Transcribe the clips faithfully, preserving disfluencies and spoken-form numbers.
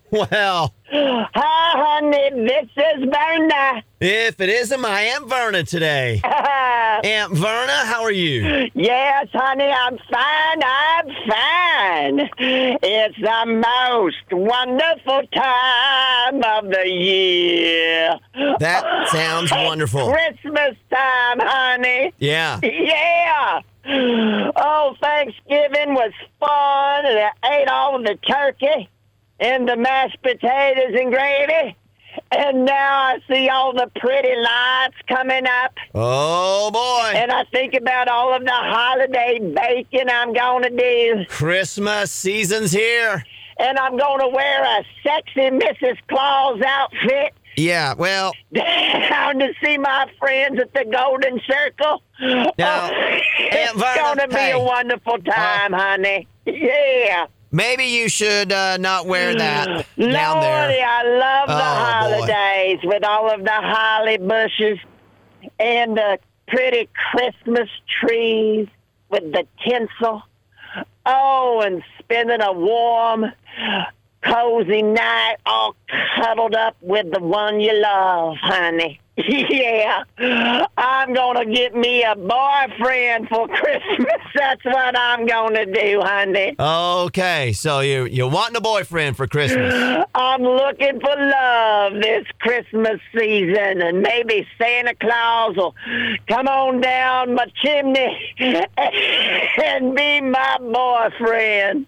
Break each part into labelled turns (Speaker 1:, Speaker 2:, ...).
Speaker 1: Well.
Speaker 2: Hi, honey. This is Verna.
Speaker 1: If it isn't my Aunt Verna today. Aunt Verna, how are you?
Speaker 2: Yes, honey, I'm fine. I'm fine. It's the most wonderful time of the year.
Speaker 1: That sounds wonderful.
Speaker 2: Christmas time, honey.
Speaker 1: Yeah.
Speaker 2: Yeah. Oh, Thanksgiving was fun, and I ate all of the turkey and the mashed potatoes and gravy. And now I see all the pretty lights coming up.
Speaker 1: Oh, boy.
Speaker 2: And I think about all of the holiday baking I'm going to do.
Speaker 1: Christmas season's here.
Speaker 2: And I'm going to wear a sexy Missus Claus outfit.
Speaker 1: Yeah, well.
Speaker 2: Down to see my friends at the Golden Circle.
Speaker 1: Now,
Speaker 2: oh,
Speaker 1: Aunt Verna,
Speaker 2: it's going to be
Speaker 1: hey,
Speaker 2: a wonderful time, uh, honey. Yeah.
Speaker 1: Maybe you should uh, not wear that down
Speaker 2: Lordy,
Speaker 1: there.
Speaker 2: I love the
Speaker 1: oh,
Speaker 2: holidays
Speaker 1: boy.
Speaker 2: with all of the holly bushes and the pretty Christmas trees with the tinsel. Oh, and spending a warm, cozy night all cuddled up with the one you love, honey. Yeah, I'm going to get me a boyfriend for Christmas. That's what I'm going to do, honey.
Speaker 1: Okay, so you, you're wanting a boyfriend for Christmas.
Speaker 2: I'm looking for love this Christmas season, and maybe Santa Claus will come on down my chimney and be my boyfriend.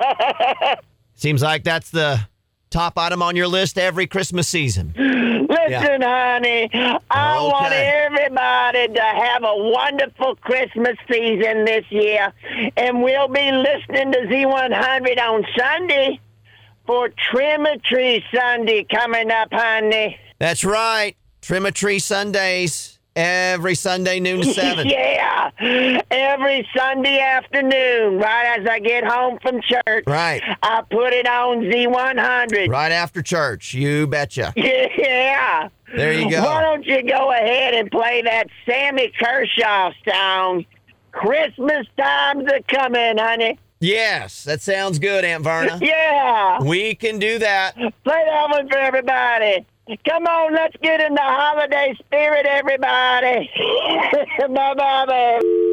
Speaker 1: Seems like that's the top item on your list every Christmas season.
Speaker 2: Listen, yeah. honey, I
Speaker 1: okay.
Speaker 2: want everybody to have a wonderful Christmas season this year, and we'll be listening to Z one hundred on Sunday for Trimetry Sunday coming up, honey.
Speaker 1: That's right. Trimetry Sundays. Every Sunday, noon to seven.
Speaker 2: Yeah, every Sunday afternoon, right as I get home from church.
Speaker 1: Right.
Speaker 2: I put it on Z one hundred.
Speaker 1: Right after church, you betcha.
Speaker 2: Yeah.
Speaker 1: There you go.
Speaker 2: Why don't you go ahead and play that Sammy Kershaw song, Christmas Time's a-Comin', honey.
Speaker 1: Yes, that sounds good, Aunt Verna.
Speaker 2: Yeah.
Speaker 1: We can do that.
Speaker 2: Play that one for everybody. Come on, let's get in the holiday spirit, everybody. Bye-bye, baby.